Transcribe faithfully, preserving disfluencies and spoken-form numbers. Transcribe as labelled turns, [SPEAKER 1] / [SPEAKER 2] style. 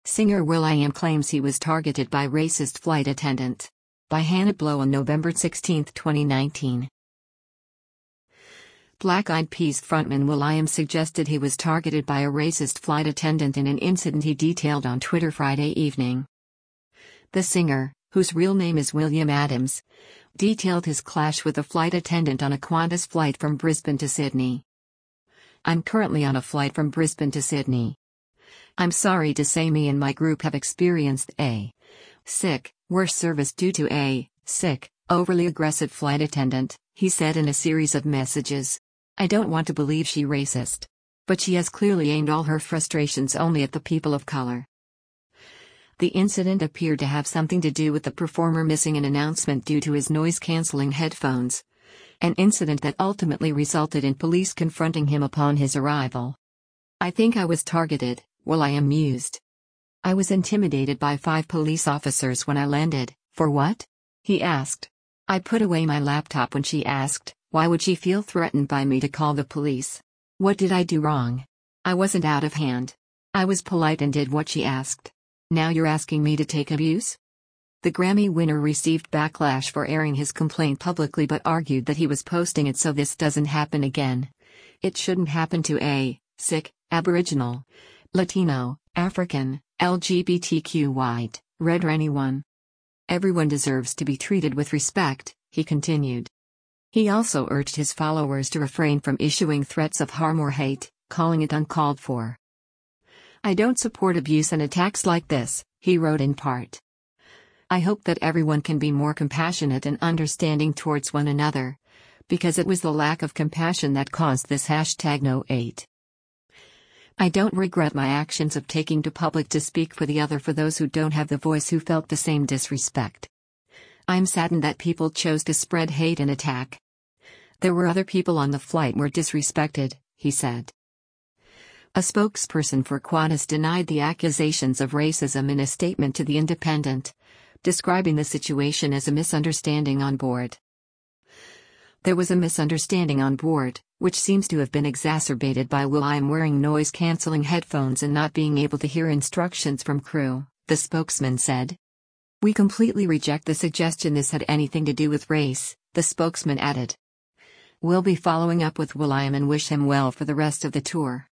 [SPEAKER 1] Singer will.i.am claims he was targeted by racist flight attendant. By Hannah Blow on November sixteenth, twenty nineteen. Black Eyed Peas frontman will.i.am suggested he was targeted by a racist flight attendant in an incident he detailed on Twitter Friday evening. The singer, whose real name is William Adams, detailed his clash with a flight attendant on a Qantas flight from Brisbane to Sydney. "I'm currently on a flight from Brisbane to Sydney. I'm sorry to say me and my group have experienced a sick, worse service due to a sick, overly aggressive flight attendant," he said in a series of messages. "I don't want to believe she racist. But she has clearly aimed all her frustrations only at the people of color." The incident appeared to have something to do with the performer missing an announcement due to his noise-canceling headphones. An incident that ultimately resulted in police confronting him upon his arrival. "I think I was targeted," will.i.am mused. "I was intimidated by five police officers when I landed." "For what?" he asked. "I put away my laptop when she asked, why would she feel threatened by me to call the police? What did I do wrong? I wasn't out of hand. I was polite and did what she asked. Now you're asking me to take abuse?" The Grammy winner received backlash for airing his complaint publicly but argued that he was posting it so this doesn't happen again. "It shouldn't happen to a sick, Aboriginal, Latino, African, L G B T Q white, red or anyone. Everyone deserves to be treated with respect," he continued. He also urged his followers to refrain from issuing threats of harm or hate, calling it uncalled for. "I don't support abuse and attacks like this," he wrote in part. "I hope that everyone can be more compassionate and understanding towards one another, because it was the lack of compassion that caused this hashtag no hate. I don't regret my actions of taking to public to speak for the other for those who don't have the voice who felt the same disrespect. I'm saddened that people chose to spread hate and attack. There were other people on the flight were disrespected," he said. A spokesperson for Qantas denied the accusations of racism in a statement to The Independent, describing the situation as a misunderstanding on board. "There was a misunderstanding on board, which seems to have been exacerbated by will.i.am wearing noise-canceling headphones and not being able to hear instructions from crew," the spokesman said. "We completely reject the suggestion this had anything to do with race," the spokesman added. "We'll be following up with will.i.am and wish him well for the rest of the tour."